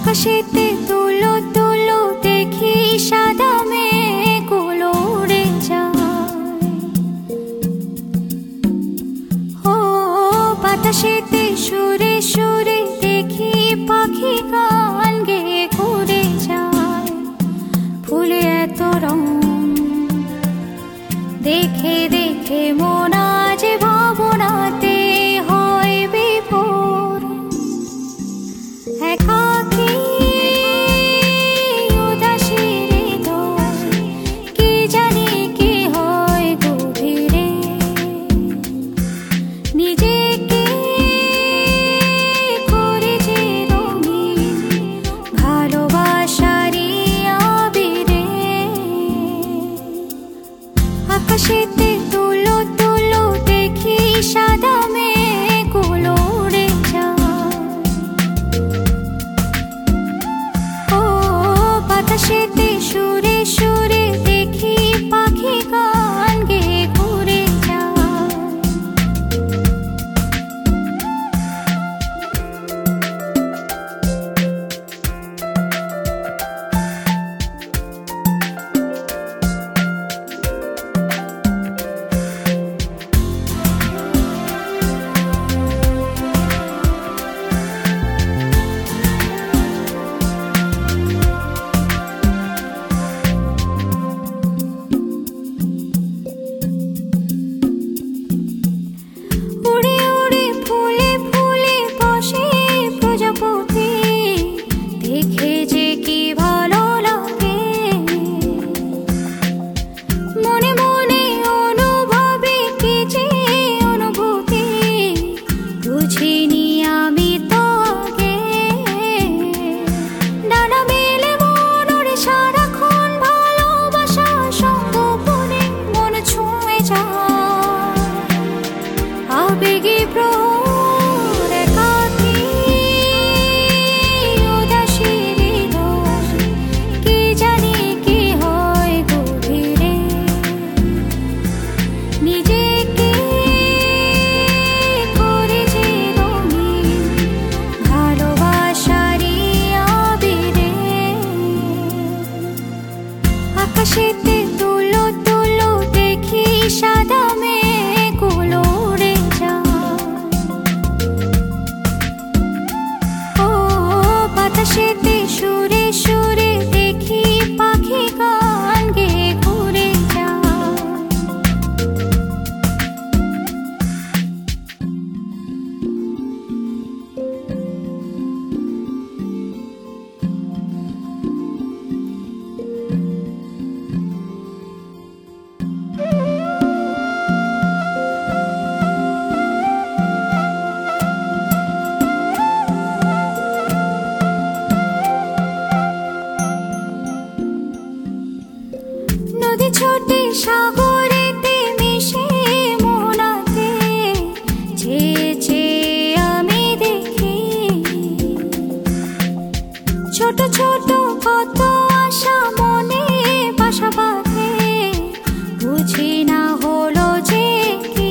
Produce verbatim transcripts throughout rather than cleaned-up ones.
আকাশেতে তুলো তুলো দেখি সাদা মেঘগুলো উড়ে যায়। ও বাতাসেতে সুরে সুরে দেখি পাখি গান গেয়ে ঘুরে যায়। ফুলে এত রং দেখে দেখে মন আজ ভাবনাতে হয় বিভোর। একাকী উদাসীর হৃদয় কি জানি কি হয় গভীরে। নিজেকে করে যে রঙিন ভালোবাসারই আবিরে। আকাশেতে তুলো তুলো দেখি সাদা মেঘগুলো উড়ে যায়। ও বাতাসেতে সুরে সুরে দেখি পাখি গান গেয়ে ঘুরে যায়। উড়ে উড়ে ফুলে ফুলে বসে প্রজাপতি দেখে যে কি ভালো লাগে। মনে মনে অনুভবে কি যে অনুভূতি বুঝিনি আমি তো আগে। ডানা মেলে মন ওরে সারাক্ষণ ভালোবাসা সঙ্গোপনে মন ছুঁয়ে যায়। আবেগে প্রহর একাকী উদাসীর হৃদয় কি জানি কি হয় গভীরে। নিজেকে করে যে রঙিন ভালোবাসারই আবিরে। আকাশেতে তুলো তুলো দেখি সাদা মেঘগুলো উড়ে যায়। ও বাতাসেতে সুরে সুরে দেখি পাখি গান গেয়ে ঘুরে যায়। নদী ছোটে সাগরেতে মিশে মোহনাতে চেয়ে চেয়ে আমি দেখি। ছোট ছোট কত আশা মনে বাসা বাঁধে বুঝি না হলো যে কি।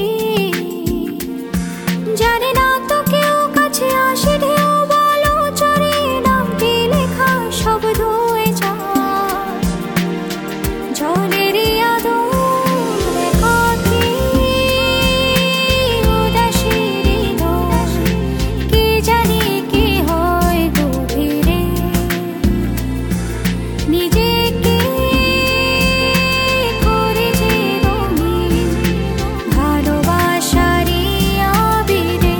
জানি না তো কেউ কাছে আসে ঢেউ বলো চরে নামটি লেখা সব ধুয়ে যায়। জলেরই আদর একাকী উদাসীর হৃদয় কি জানি কি হয় গভীরে। নিজেকে করে যে রঙিন ভালোবাসারই আবিরে।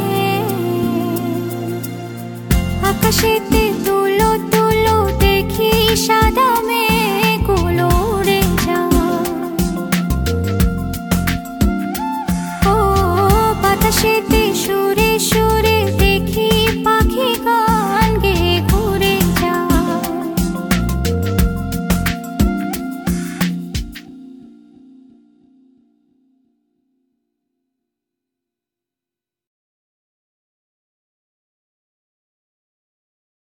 আকাশেতে তুলো তুলো দেখি সাদা মেঘগুলো উড়ে যায়। ও বাতাসেতে